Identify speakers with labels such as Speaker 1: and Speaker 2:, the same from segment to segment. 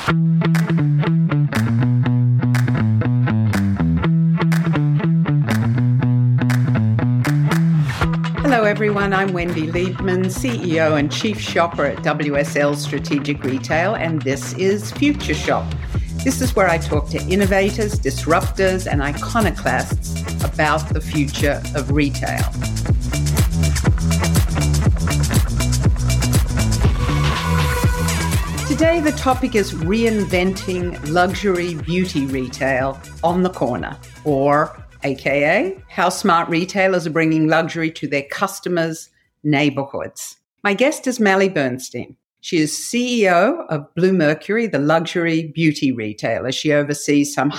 Speaker 1: Hello everyone, I'm Wendy Liebman, CEO and Chief Shopper at WSL Strategic Retail, and this is Future Shop. This is where I talk to innovators, disruptors, and iconoclasts about the future of retail. Today, the topic is reinventing luxury beauty retail on the corner, or AKA, how smart retailers are bringing luxury to their customers' neighborhoods. My guest is Mally Bernstein. She is CEO of Bluemercury, the luxury beauty retailer. She oversees some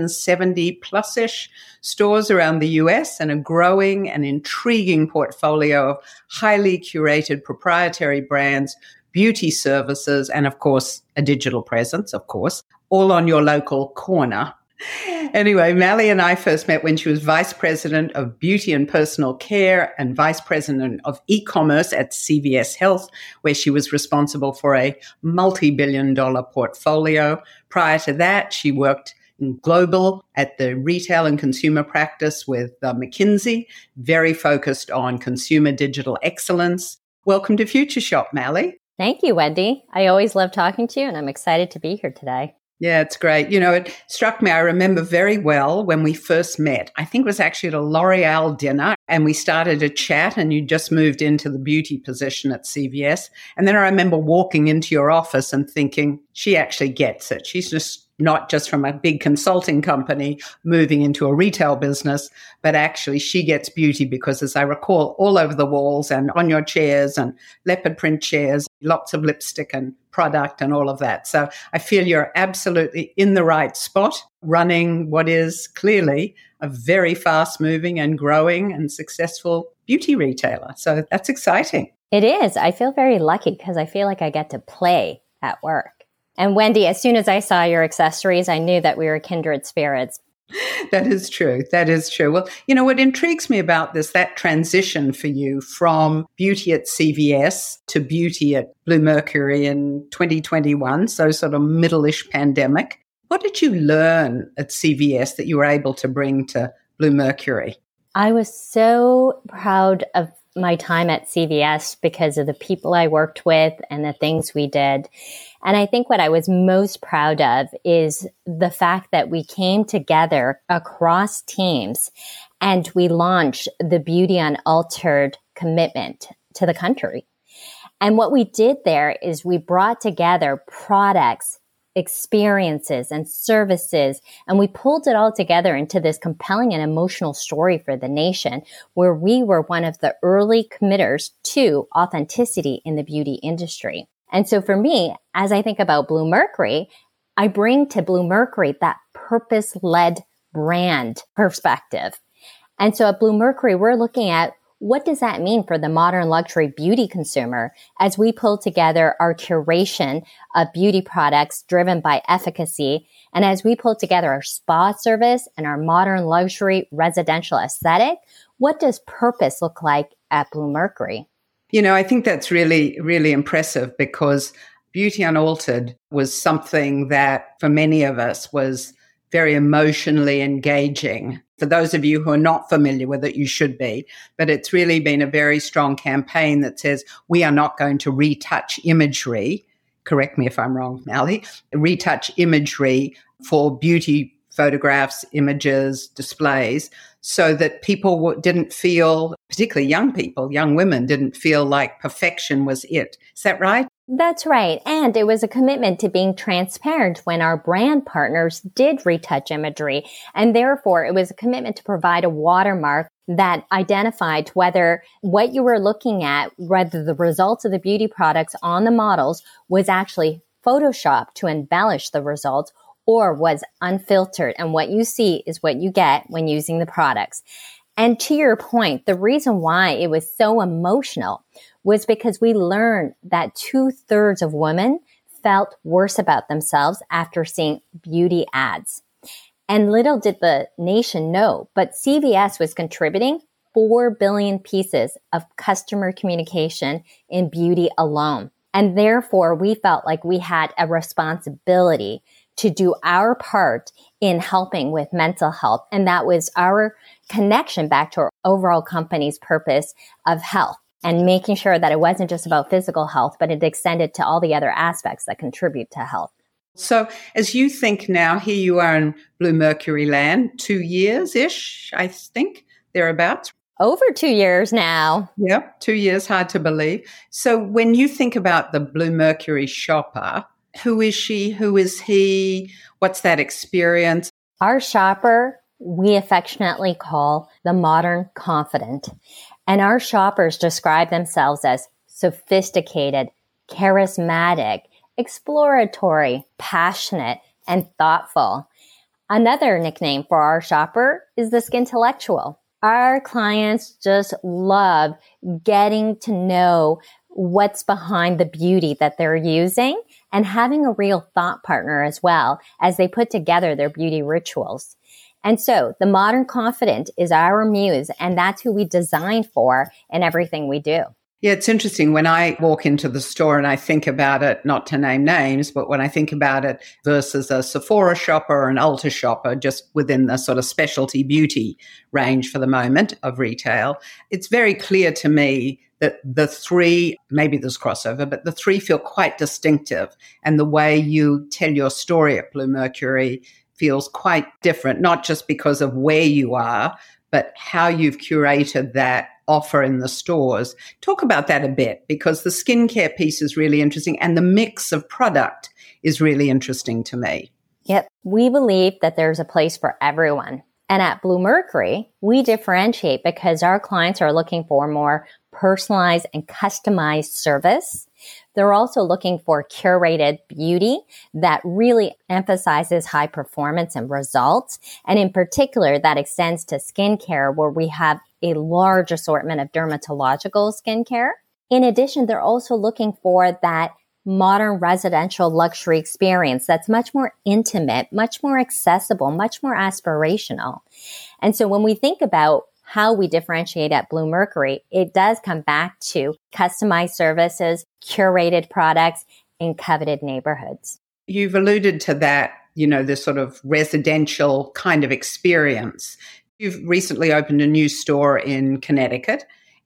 Speaker 1: 170 plus-ish stores around the US and a growing and intriguing portfolio of highly curated proprietary brands, beauty services, and of course, a digital presence, all on your local corner. Anyway, Mally and I first met when she was Vice President of Beauty and Personal Care and Vice President of E-commerce at CVS Health, where she was responsible for a multi-billion-dollar portfolio. Prior to that, she worked in global at the retail and consumer practice with McKinsey, very focused on consumer digital excellence. Welcome to Future Shop, Mally.
Speaker 2: Thank you, Wendy. I always love talking to you, and I'm excited to be here today.
Speaker 1: Yeah, it's great. You know, it struck me, I remember very well when we first met. I think it was actually at a L'Oreal dinner, and we started a chat, and you just moved into the beauty position at CVS. And then I remember walking into your office and thinking, she actually gets it. She's just not just from a big consulting company moving into a retail business, but actually she gets beauty because, as I recall, all over the walls and on your chairs and leopard print chairs, lots of lipstick and product and all of that. So I feel you're absolutely in the right spot, running what is clearly a very fast moving and growing and successful beauty retailer. So that's exciting.
Speaker 2: It is. I feel very lucky because I feel like I get to play at work. And Wendy, as soon as I saw your accessories, I knew that we were kindred spirits.
Speaker 1: That is true. That is true. Well, you know, what intrigues me about this, that transition for you from beauty at CVS to beauty at Bluemercury in 2021, so sort of middle-ish pandemic. What did you learn at CVS that you were able to bring to Bluemercury?
Speaker 2: I was so proud of my time at CVS because of the people I worked with and the things we did. And I think what I was most proud of is the fact that we came together across teams and we launched the Beauty Unaltered commitment to the country. And what we did there is we brought together products, experiences, and services, and we pulled it all together into this compelling and emotional story for the nation, where we were one of the early committers to authenticity in the beauty industry. And so for me, as I think about Bluemercury, I bring to Bluemercury that purpose-led brand perspective. And so at Bluemercury, we're looking at what does that mean for the modern luxury beauty consumer as we pull together our curation of beauty products driven by efficacy, and as we pull together our spa service and our modern luxury residential aesthetic, what does purpose look like at Bluemercury?
Speaker 1: You know, I think that's really, really impressive because Beauty Unaltered was something that for many of us was very emotionally engaging. For those of you who are not familiar with it, you should be. But it's really been a very strong campaign that says we are not going to retouch imagery. Correct me if I'm wrong, Mally. Retouch imagery for beauty photographs, images, displays, so that people didn't feel, particularly young people, young women, didn't feel like perfection was it. Is that right?
Speaker 2: That's right. And it was a commitment to being transparent when our brand partners did retouch imagery. And therefore, it was a commitment to provide a watermark that identified whether what you were looking at, whether the results of the beauty products on the models was actually Photoshopped to embellish the results or was unfiltered. And what you see is what you get when using the products. And to your point, the reason why it was so emotional was because we learned that 2/3 of women felt worse about themselves after seeing beauty ads. And little did the nation know, but CVS was contributing 4 billion pieces of customer communication in beauty alone. And therefore, we felt like we had a responsibility to do our part in helping with mental health. And that was our connection back to our overall company's purpose of health and making sure that it wasn't just about physical health, but it extended to all the other aspects that contribute to health.
Speaker 1: So as you think now, here you are in Bluemercury land, 2 years-ish, I think, thereabouts.
Speaker 2: Over 2 years now.
Speaker 1: Yeah, 2 years, hard to believe. So when you think about the Bluemercury shopper, who is she? Who is he? What's that experience?
Speaker 2: Our shopper, we affectionately call the modern confident. And our shoppers describe themselves as sophisticated, charismatic, exploratory, passionate, and thoughtful. Another nickname for our shopper is the skintellectual. Our clients just love getting to know what's behind the beauty that they're using and having a real thought partner as well as they put together their beauty rituals. And so the modern confident is our muse, and that's who we design for in everything we do.
Speaker 1: Yeah, it's interesting. When I walk into the store and I think about it, not to name names, but when I think about it versus a Sephora shopper or an Ulta shopper, just within the sort of specialty beauty range for the moment of retail, it's very clear to me that the three, maybe there's crossover, but the three feel quite distinctive. And the way you tell your story at Bluemercury feels quite different, not just because of where you are, but how you've curated that offer in the stores. Talk about that a bit, because the skincare piece is really interesting and the mix of product is really interesting to me.
Speaker 2: Yep. We believe that there's a place for everyone. And at Bluemercury, we differentiate because our clients are looking for more personalized and customized service. They're also looking for curated beauty that really emphasizes high performance and results. And in particular, that extends to skincare, where we have a large assortment of dermatological skincare. In addition, they're also looking for that modern residential luxury experience that's much more intimate, much more accessible, much more aspirational. And so when we think about how we differentiate at Bluemercury, it does come back to customized services, curated products, in coveted neighborhoods.
Speaker 1: You've alluded to that, this sort of residential kind of experience. You've recently opened a new store in Connecticut,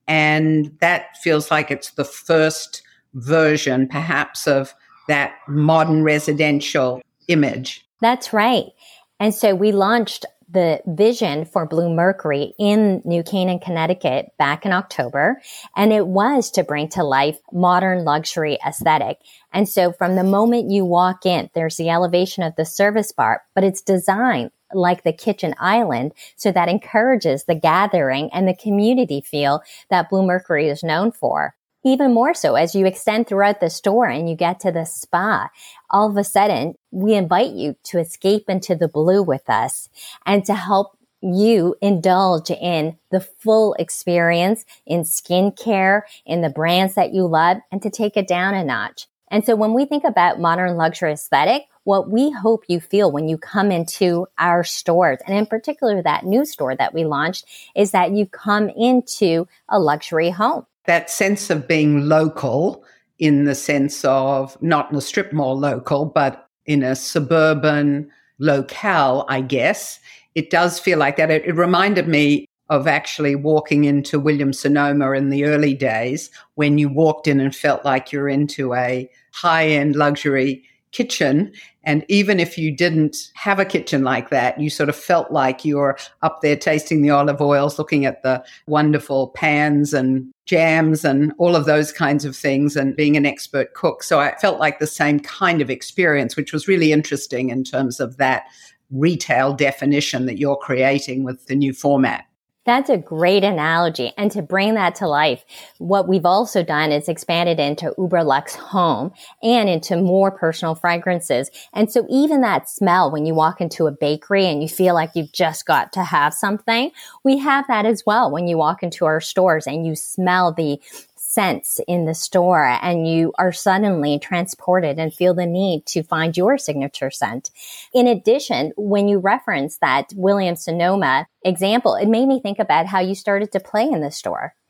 Speaker 1: and that feels like it's the first version, perhaps, of that modern residential image.
Speaker 2: That's right. And so we launched the vision for Bluemercury in New Canaan, Connecticut back in October. And it was to bring to life modern luxury aesthetic. And so from the moment you walk in, there's the elevation of the service bar, but it's designed like the kitchen island, so that encourages the gathering and the community feel that Bluemercury is known for. Even more so, as you extend throughout the store and you get to the spa, all of a sudden, we invite you to escape into the blue with us and to help you indulge in the full experience in skincare, in the brands that you love, and to take it down a notch. And so when we think about modern luxury aesthetic, what we hope you feel when you come into our stores, and in particular that new store that we launched, is that you come into a luxury home.
Speaker 1: That sense of being local, in the sense of not in a strip mall local, but in a suburban locale, I guess. It does feel like that. It reminded me of actually walking into Williams-Sonoma in the early days, when you walked in and felt like you're into a high-end luxury kitchen. And even if you didn't have a kitchen like that, you sort of felt like you're up there tasting the olive oils, looking at the wonderful pans and jams and all of those kinds of things, and being an expert cook. So I felt like the same kind of experience, which was really interesting in terms of that retail definition that you're creating with the new format.
Speaker 2: That's a great analogy. And to bring that to life, what we've also done is expanded into Uber Luxe Home and into more personal fragrances. And so even that smell when you walk into a bakery and you feel like you've just got to have something, we have that as well when you walk into our stores and you smell the scents in the store and you are suddenly transported and feel the need to find your signature scent. In addition, when you reference that Williams-Sonoma example, it made me think about how you started to play in the store.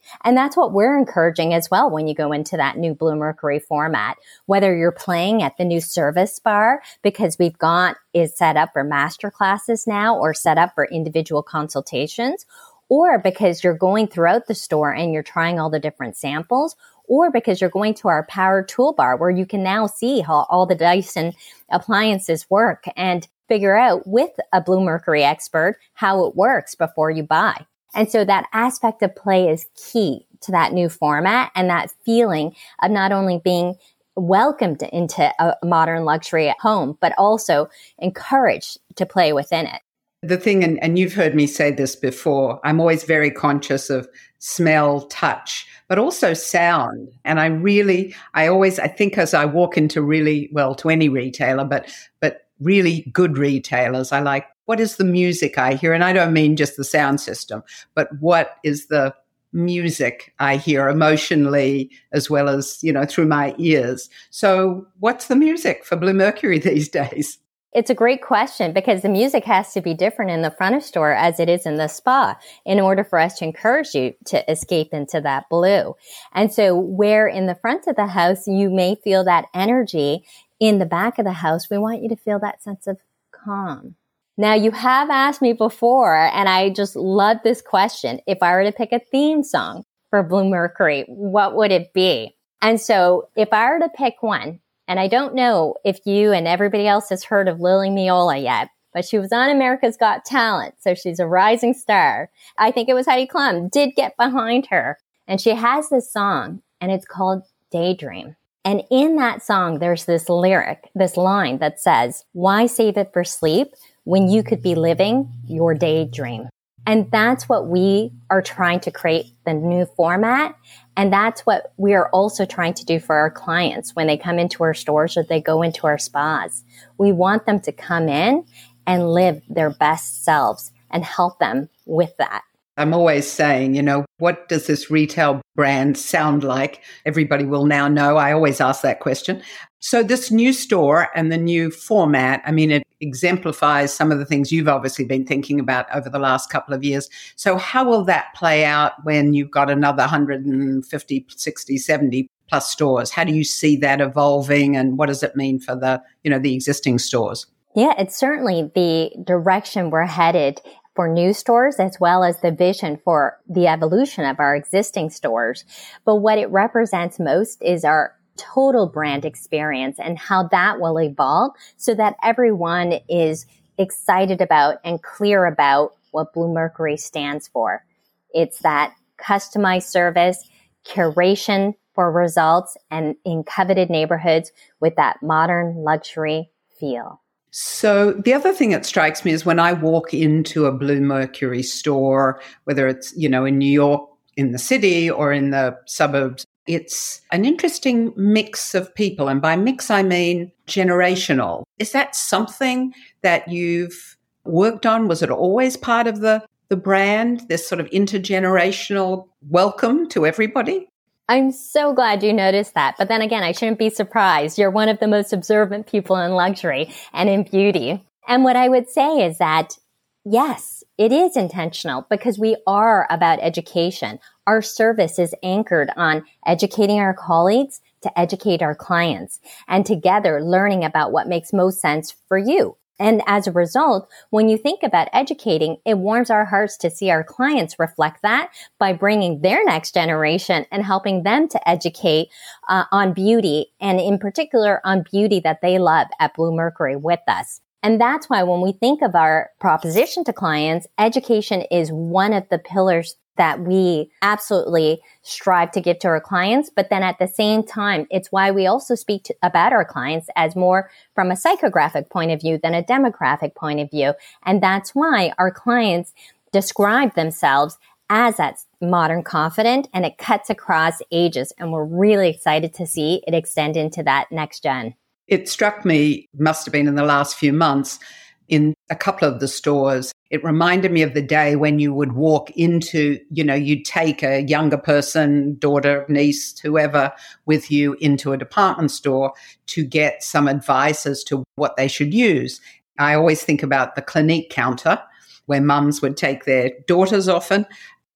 Speaker 2: And that's what we're encouraging as well when you go into that new Bluemercury format, whether you're playing at the new service bar because we've got is set up for master classes now or set up for individual consultations, or because you're going throughout the store and you're trying all the different samples, or because you're going to our power toolbar where you can now see how all the Dyson appliances work and figure out with a Bluemercury expert how it works before you buy. And so that aspect of play is key to that new format and that feeling of not only being welcomed into a modern luxury home, but also encouraged to play within it.
Speaker 1: The thing, and you've heard me say this before, I'm always very conscious of smell, touch, but also sound. And I think as I walk into to any retailer, but really good retailers, I like, what is the music I hear? And I don't mean just the sound system, but what is the music I hear emotionally as well as, through my ears. So what's the music for Bluemercury these days?
Speaker 2: It's a great question because the music has to be different in the front of store as it is in the spa in order for us to encourage you to escape into that blue. And so where in the front of the house you may feel that energy, in the back of the house, we want you to feel that sense of calm. Now, you have asked me before, and I just love this question. If I were to pick a theme song for Bluemercury, what would it be? And so if I were to pick one, and I don't know if you and everybody else has heard of Lily Miola yet, but she was on America's Got Talent, so she's a rising star. I think it was Heidi Klum did get behind her. And she has this song, and it's called Daydream. And in that song, there's this line that says, why save it for sleep when you could be living your daydream? And that's what we are trying to create, the new format. And that's what we are also trying to do for our clients when they come into our stores or they go into our spas. We want them to come in and live their best selves and help them with that.
Speaker 1: I'm always saying, what does this retail brand sound like? Everybody will now know. I always ask that question. So this new store and the new format, it exemplifies some of the things you've obviously been thinking about over the last couple of years. So how will that play out when you've got another 150, 60, 70 plus stores? How do you see that evolving and what does it mean for the existing stores?
Speaker 2: Yeah, it's certainly the direction we're headed for new stores as well as the vision for the evolution of our existing stores. But what it represents most is our total brand experience and how that will evolve so that everyone is excited about and clear about what Bluemercury stands for. It's that customized service, curation for results, and in coveted neighborhoods with that modern luxury feel.
Speaker 1: So the other thing that strikes me is when I walk into a Bluemercury store, whether it's, in New York, in the city or in the suburbs, it's an interesting mix of people. And by mix, I mean generational. Is that something that you've worked on? Was it always part of the brand, this sort of intergenerational welcome to everybody?
Speaker 2: I'm so glad you noticed that. But then again, I shouldn't be surprised. You're one of the most observant people in luxury and in beauty. And what I would say is that, yes, it is intentional because we are about education. Our service is anchored on educating our colleagues to educate our clients and together learning about what makes most sense for you. And as a result, when you think about educating, it warms our hearts to see our clients reflect that by bringing their next generation and helping them to educate on beauty, and in particular on beauty that they love at Bluemercury with us. And that's why when we think of our proposition to clients, education is one of the pillars that we absolutely strive to give to our clients. But then at the same time, it's why we also speak about our clients as more from a psychographic point of view than a demographic point of view. And that's why our clients describe themselves as that modern confident, and it cuts across ages. And we're really excited to see it extend into that next gen.
Speaker 1: It struck me, must have been in the last few months, in a couple of the stores, it reminded me of the day when you would walk into, you'd take a younger person, daughter, niece, whoever, with you into a department store to get some advice as to what they should use. I always think about the Clinique counter where mums would take their daughters often.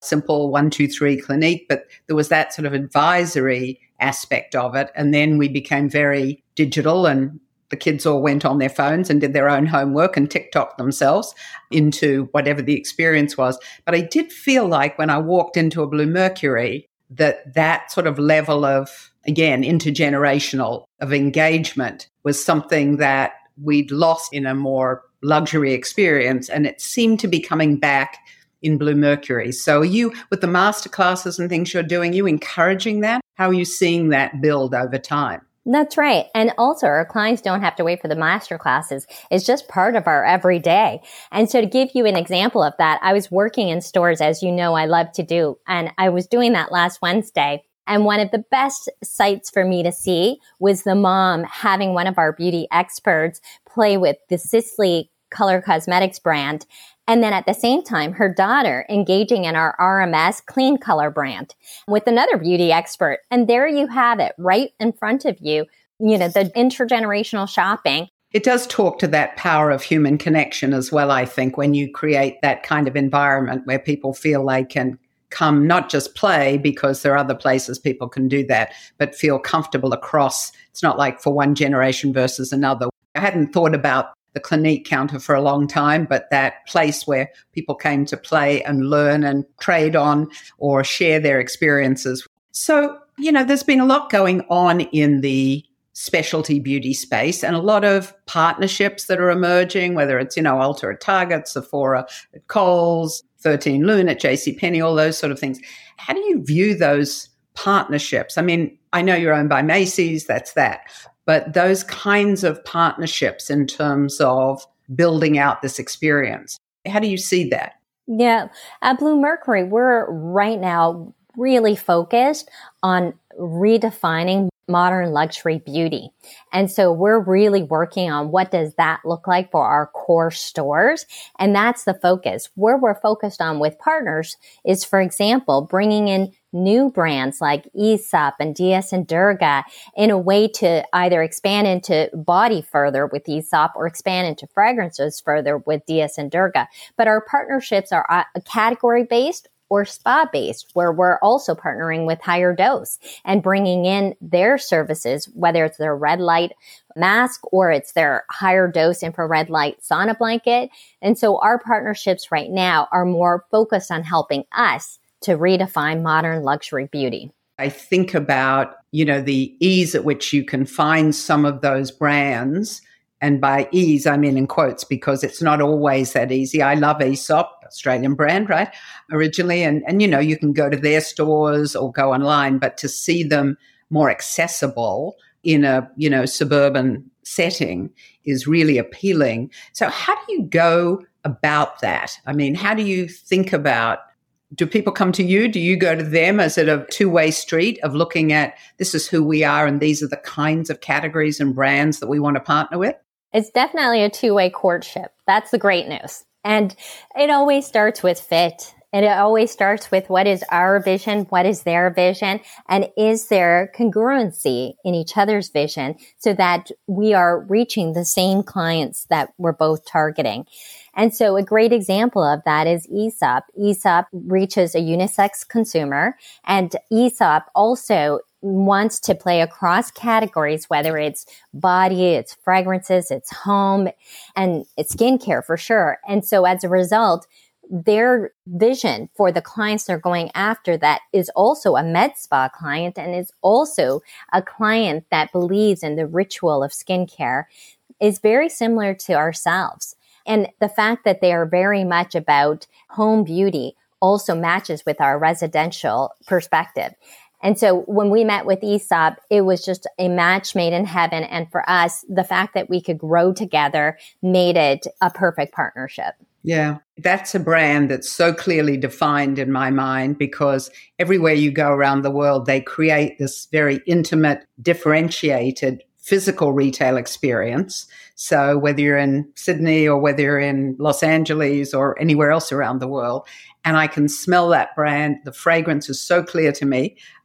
Speaker 1: simple 1, 2, 3 Clinique, but there was that sort of advisory aspect of it. And then we became very digital, and the kids all went on their phones and did their own homework and TikTok themselves into whatever the experience was. But I did feel like when I walked into a Bluemercury, that sort of level of, again, intergenerational of engagement was something that we'd lost in a more luxury experience. And it seemed to be coming back in Bluemercury. So are you, with the masterclasses and things you're doing, you encouraging that? How are you seeing that build over time?
Speaker 2: That's right. And also our clients don't have to wait for the master classes. It's just part of our everyday. And so to give you an example of that, I was working in stores, as you know, I love to do. And I was doing that last Wednesday. And one of the best sights for me to see was the mom having one of our beauty experts play with the Sisley Color Cosmetics brand. And then at the same time, her daughter engaging in our RMS Clean Color brand with another beauty expert. And there you have it right in front of you, the intergenerational shopping.
Speaker 1: It does talk to that power of human connection as well, I think, when you create that kind of environment where people feel they can come, not just play, because there are other places people can do that, but feel comfortable across. It's not like for one generation versus another. I hadn't thought about the Clinique counter for a long time, but that place where people came to play and learn and trade on or share their experiences. So, there's been a lot going on in the specialty beauty space and a lot of partnerships that are emerging, whether it's, Ulta at Target, Sephora at Kohl's, 13 Lune at JCPenney, all those sort of things. How do you view those partnerships? I mean, I know you're owned by Macy's, that's that. But those kinds of partnerships in terms of building out this experience, how do you see that?
Speaker 2: Yeah. At Bluemercury, we're right now really focused on redefining modern luxury beauty. And so we're really working on what does that look like for our core stores. And that's the focus. Where we're focused on with partners is, for example, bringing in new brands like Aesop and DS and Durga in a way to either expand into body further with Aesop or expand into fragrances further with DS and Durga. But our partnerships are category based or spa-based, where we're also partnering with Higher Dose and bringing in their services, whether it's their red light mask or it's their Higher Dose infrared light sauna blanket. And so our partnerships right now are more focused on helping us to redefine modern luxury beauty.
Speaker 1: I think about, the ease at which you can find some of those brands. And by ease, I mean in quotes, because it's not always that easy. I love Aesop, Australian brand, right? Originally. And you can go to their stores or go online, but to see them more accessible in a, suburban setting is really appealing. So how do you go about that? I mean, how do you think about, do people come to you? Do you go to them? Is it a two-way street of looking at this is who we are and these are the kinds of categories and brands that we want to partner with?
Speaker 2: It's definitely a two-way courtship. That's the great news. And it always starts with fit. And it always starts with what is our vision, what is their vision, and is there congruency in each other's vision so that we are reaching the same clients that we're both targeting. And so a great example of that is Aesop. Aesop reaches a unisex consumer, and Aesop also wants to play across categories, whether it's body, it's fragrances, it's home, and it's skincare for sure. And so as a result, their vision for the clients they're going after that is also a med spa client and is also a client that believes in the ritual of skincare is very similar to ourselves. And the fact that they are very much about home beauty also matches with our residential perspective. And so when we met with Aesop, it was just a match made in heaven. And for us, the fact that we could grow together made it a perfect partnership.
Speaker 1: Yeah, that's a brand that's so clearly defined in my mind because everywhere you go around the world, they create this very intimate, differentiated physical retail experience. So whether you're in Sydney or whether you're in Los Angeles or anywhere else around the world, and I can smell that brand, the fragrance is so clear to me.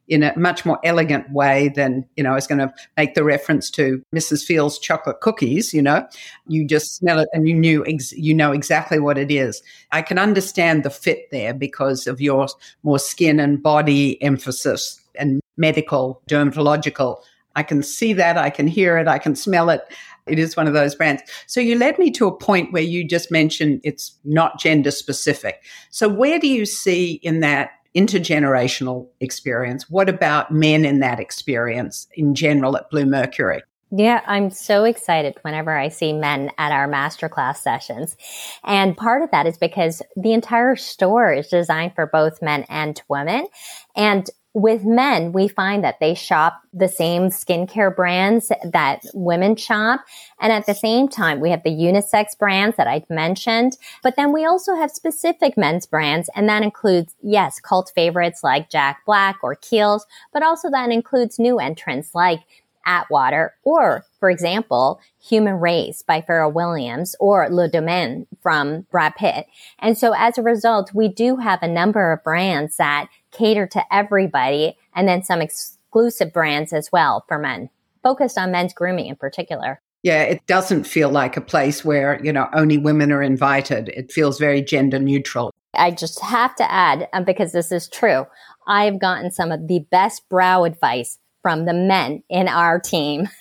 Speaker 1: in a much more elegant way than, I was going to make the reference to Mrs. Fields' chocolate cookies, you just smell it and you know exactly what it is. I can understand the fit there because of your more skin and body emphasis and medical, dermatological. I can see that, I can hear it, I can smell it. It is one of those brands. So you led me to a point where you just mentioned it's not gender specific. So where do you see in that intergenerational experience? What about men in that experience in general at Bluemercury?
Speaker 2: Yeah, I'm so excited whenever I see men at our masterclass sessions. And part of that is because the entire store is designed for both men and women. And with men, we find that they shop the same skincare brands that women shop. And at the same time, we have the unisex brands that I've mentioned. But then we also have specific men's brands. And that includes, yes, cult favorites like Jack Black or Kiehl's, but also that includes new entrants like Atwater or, for example, Human Race by Pharrell Williams or Le Domaine from Brad Pitt. And so as a result, we do have a number of brands that cater to everybody, and then some exclusive brands as well for men, focused on men's grooming in particular.
Speaker 1: Yeah, it doesn't feel like a place where, only women are invited. It feels very gender neutral.
Speaker 2: I just have to add, because this is true, I've gotten some of the best brow advice from the men in our team.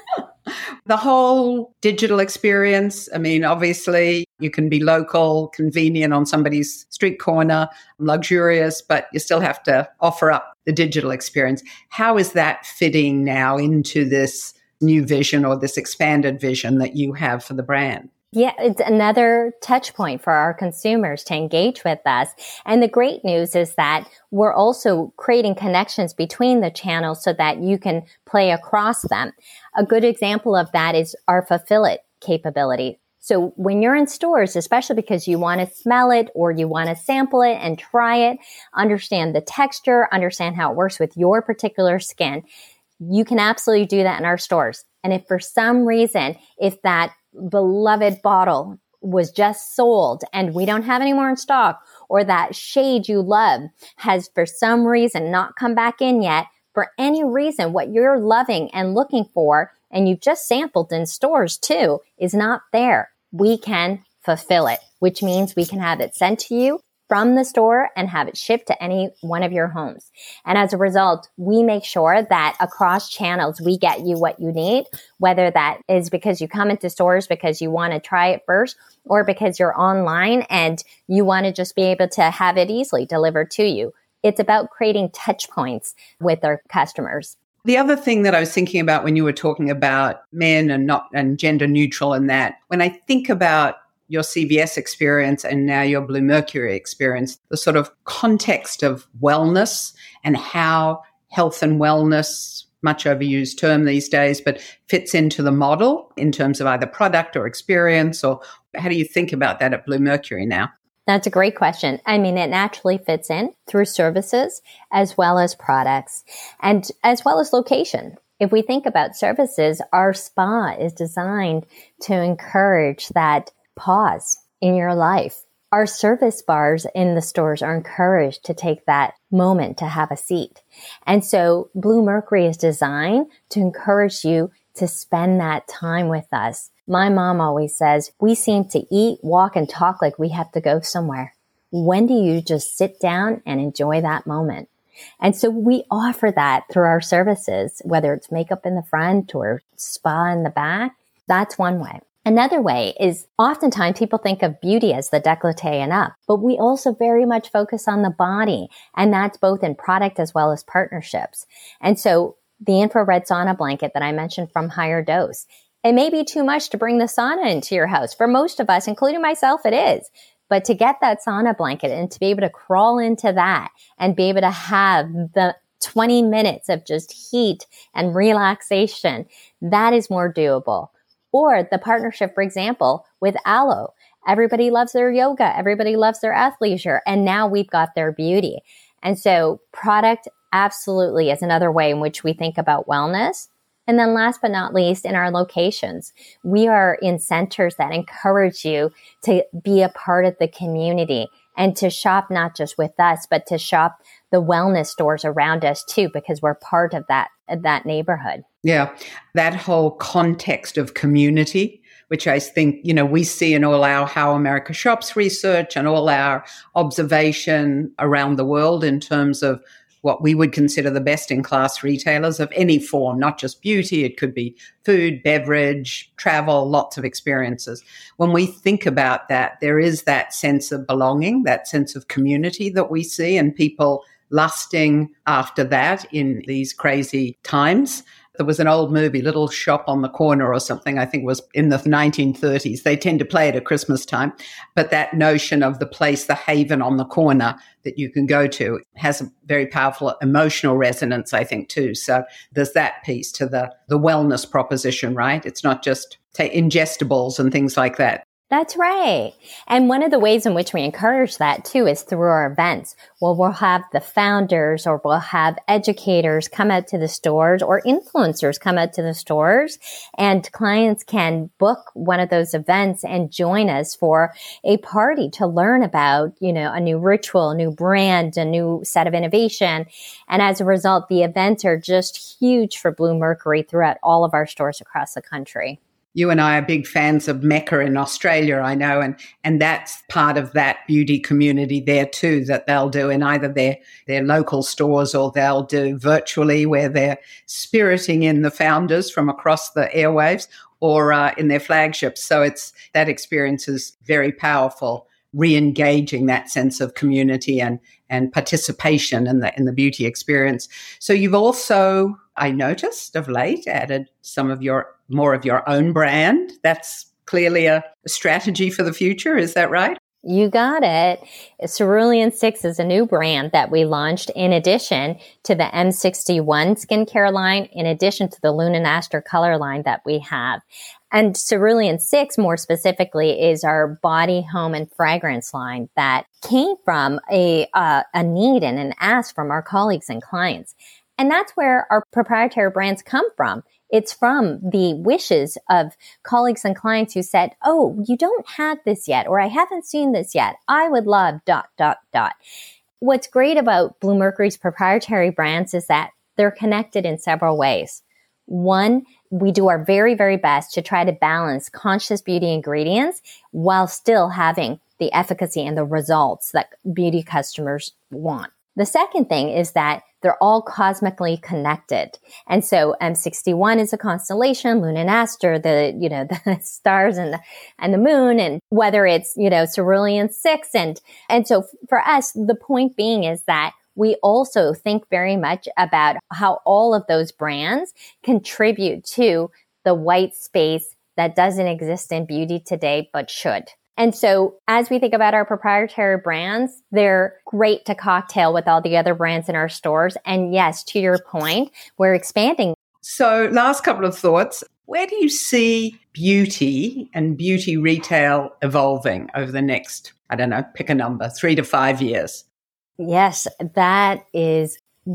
Speaker 1: The whole digital experience, obviously you can be local, convenient on somebody's street corner, luxurious, but you still have to offer up the digital experience. How is that fitting now into this new vision or this expanded vision that you have for the brand?
Speaker 2: Yeah, it's another touch point for our consumers to engage with us. And the great news is that we're also creating connections between the channels so that you can play across them. A good example of that is our Fulfill It capability. So when you're in stores, especially because you want to smell it or you want to sample it and try it, understand the texture, understand how it works with your particular skin, you can absolutely do that in our stores. And if for some reason, if that beloved bottle was just sold and we don't have any more in stock, or that shade you love has for some reason not come back in yet, for any reason, what you're loving and looking for, and you've just sampled in stores too, is not there, we can fulfill it, which means we can have it sent to you from the store and have it shipped to any one of your homes. And as a result, we make sure that across channels, we get you what you need, whether that is because you come into stores because you want to try it first, or because you're online and you want to just be able to have it easily delivered to you. It's about creating touch points with our customers.
Speaker 1: The other thing that I was thinking about when you were talking about men and gender neutral and that, when I think about your CVS experience and now your Bluemercury experience, the sort of context of wellness and how health and wellness, much overused term these days, but fits into the model in terms of either product or experience, or how do you think about that at Bluemercury now?
Speaker 2: That's a great question. It naturally fits in through services as well as products and as well as location. If we think about services, our spa is designed to encourage that pause in your life. Our service bars in the stores are encouraged to take that moment to have a seat. And so Bluemercury is designed to encourage you to spend that time with us. My mom always says, we seem to eat, walk, and talk like we have to go somewhere. When do you just sit down and enjoy that moment? And so we offer that through our services, whether it's makeup in the front or spa in the back. That's one way. Another way is oftentimes people think of beauty as the décolleté and up, but we also very much focus on the body, and that's both in product as well as partnerships. And so the infrared sauna blanket that I mentioned from Higher Dose, it may be too much to bring the sauna into your house. For most of us, including myself, it is. But to get that sauna blanket and to be able to crawl into that and be able to have the 20 minutes of just heat and relaxation, that is more doable. Or the partnership, for example, with Alo. Everybody loves their yoga. Everybody loves their athleisure. And now we've got their beauty. And so product absolutely is another way in which we think about wellness. And then last but not least, in our locations, we are in centers that encourage you to be a part of the community and to shop not just with us, but to shop the wellness stores around us too, because we're part of that neighborhood.
Speaker 1: Yeah, that whole context of community, which I think, we see in all our How America Shops research and all our observation around the world in terms of what we would consider the best-in-class retailers of any form, not just beauty. It could be food, beverage, travel, lots of experiences. When we think about that, there is that sense of belonging, that sense of community that we see, and people lusting after that in these crazy times. There was an old movie, Little Shop on the Corner or something, I think was in the 1930s. They tend to play it at Christmas time. But that notion of the place, the haven on the corner that you can go to has a very powerful emotional resonance, I think, too. So there's that piece to the wellness proposition, right? It's not just ingestibles and things like that.
Speaker 2: That's right. And one of the ways in which we encourage that too is through our events. Well, we'll have the founders or we'll have educators come out to the stores or influencers come out to the stores, and clients can book one of those events and join us for a party to learn about, a new ritual, a new brand, a new set of innovation. And as a result, the events are just huge for Bluemercury throughout all of our stores across the country.
Speaker 1: You and I are big fans of Mecca in Australia, I know, and that's part of that beauty community there too, that they'll do in either their local stores or they'll do virtually, where they're spiriting in the founders from across the airwaves, or in their flagships. So that experience is very powerful, re-engaging that sense of community and participation in the beauty experience. So you've also, I noticed of late, added some of more of your own brand. That's clearly a strategy for the future. Is that right?
Speaker 2: You got it. Cerulean 6 is a new brand that we launched in addition to the M61 skincare line, in addition to the Lune+Aster color line that we have. And Cerulean 6, more specifically, is our body, home, and fragrance line that came from a need and an ask from our colleagues and clients. And that's where our proprietary brands come from. It's from the wishes of colleagues and clients who said, oh, you don't have this yet, or I haven't seen this yet. I would love ... What's great about Bluemercury's proprietary brands is that they're connected in several ways. One, we do our very, very best to try to balance conscious beauty ingredients while still having the efficacy and the results that beauty customers want. The second thing is that they're all cosmically connected. And so M61 is a constellation, Lune+Aster, the stars and the moon, and whether it's, Cerulean 6. And so for us, the point being is that we also think very much about how all of those brands contribute to the white space that doesn't exist in beauty today, but should. And so as we think about our proprietary brands, they're great to cocktail with all the other brands in our stores. And yes, to your point, we're expanding.
Speaker 1: So last couple of thoughts. Where do you see beauty and beauty retail evolving over the next, pick a number, 3 to 5 years?
Speaker 2: Yes, that is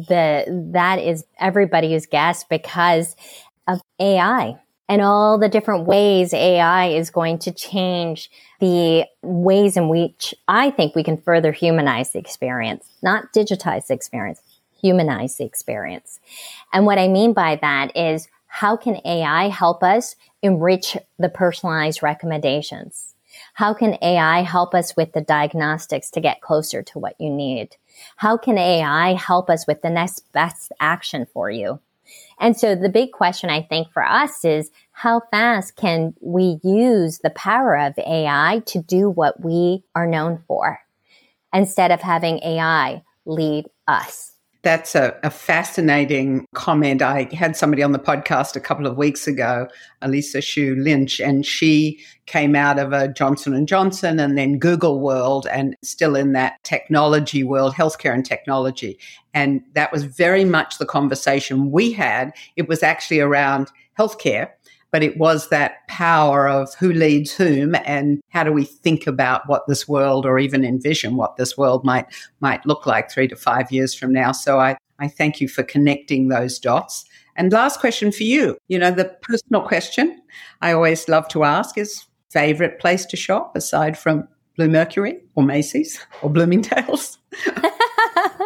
Speaker 2: everybody's guess because of AI. And all the different ways AI is going to change the ways in which I think we can further humanize the experience, not digitize the experience, humanize the experience. And what I mean by that is, how can AI help us enrich the personalized recommendations? How can AI help us with the diagnostics to get closer to what you need? How can AI help us with the next best action for you? And so the big question, I think, for us is, how fast can we use the power of AI to do what we are known for, instead of having AI lead us?
Speaker 1: That's a fascinating comment. I had somebody on the podcast a couple of weeks ago, Elisa Shue Lynch, and she came out of a Johnson & Johnson and then Google world, and still in that technology world, healthcare and technology. And that was very much the conversation we had. It was actually around healthcare, but it was that power of who leads whom and how do we think about what this world, or even envision what this world might look like 3 to 5 years from now. So I thank you for connecting those dots. And last question for you. The personal question I always love to ask is, favorite place to shop aside from Bluemercury or Macy's or Bloomingdale's?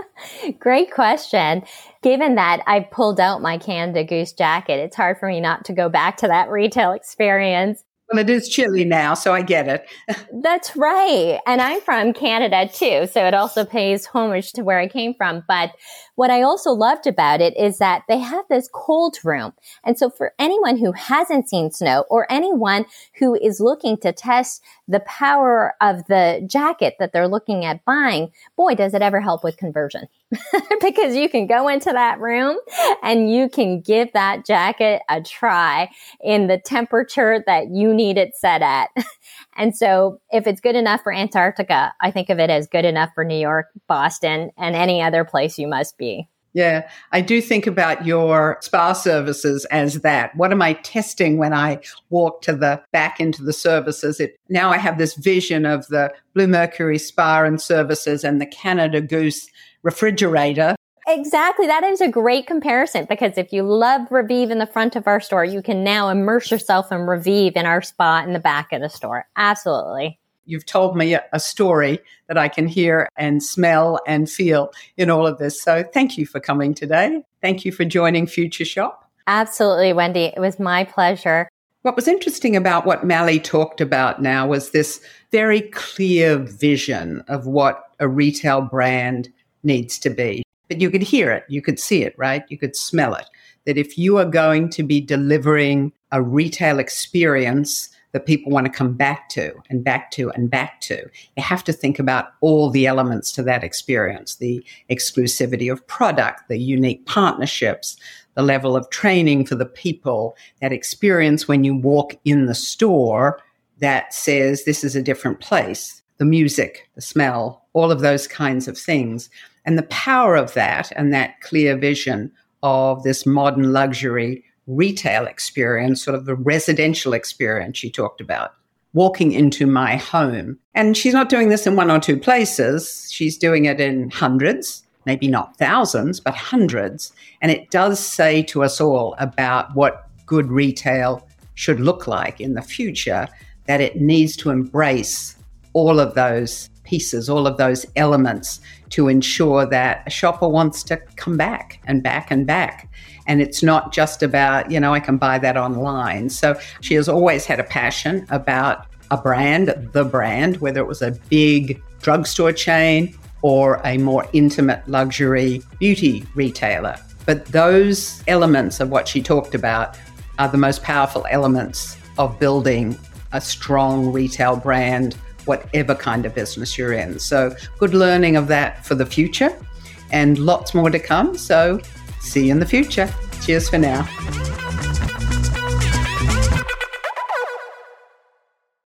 Speaker 2: Great question. Given that I pulled out my Canada Goose jacket, it's hard for me not to go back to that retail experience.
Speaker 1: Well, it is chilly now, so I get it.
Speaker 2: That's right. And I'm from Canada too, so it also pays homage to where I came from. But what I also loved about it is that they have this cold room. And so for anyone who hasn't seen snow or anyone who is looking to test the power of the jacket that they're looking at buying, boy, does it ever help with conversion. Because you can go into that room and you can give that jacket a try in the temperature that you need it set at. And so if it's good enough for Antarctica, I think of it as good enough for New York, Boston, and any other place you must be.
Speaker 1: Yeah, I do think about your spa services as that. What am I testing when I walk back into the services? Now I have this vision of the Bluemercury Spa and Services and the Canada Goose refrigerator.
Speaker 2: Exactly. That is a great comparison, because if you love Revive in the front of our store, you can now immerse yourself in Revive in our spa in the back of the store. Absolutely.
Speaker 1: You've told me a story that I can hear and smell and feel in all of this. So thank you for coming today. Thank you for joining Future Shop.
Speaker 2: Absolutely, Wendy. It was my pleasure.
Speaker 1: What was interesting about what Mally talked about now was this very clear vision of what a retail brand needs to be. But you could hear it, you could see it, right? You could smell it. That if you are going to be delivering a retail experience that people want to come back to and back to and back to, you have to think about all the elements to that experience, the exclusivity of product, the unique partnerships, the level of training for the people, that experience when you walk in the store that says this is a different place, the music, the smell, all of those kinds of things. And the power of that and that clear vision of this modern luxury retail experience, sort of the residential experience she talked about, walking into my home. And she's not doing this in one or two places. She's doing it in hundreds, maybe not thousands, but hundreds. And it does say to us all about what good retail should look like in the future, that it needs to embrace all of those pieces, all of those elements to ensure that a shopper wants to come back and back and back. And it's not just about, I can buy that online. So she has always had a passion about a brand, the brand, whether it was a big drugstore chain or a more intimate luxury beauty retailer. But those elements of what she talked about are the most powerful elements of building a strong retail brand, whatever kind of business you're in. So good learning of that for the future, and lots more to come. So see you in the future. Cheers for now.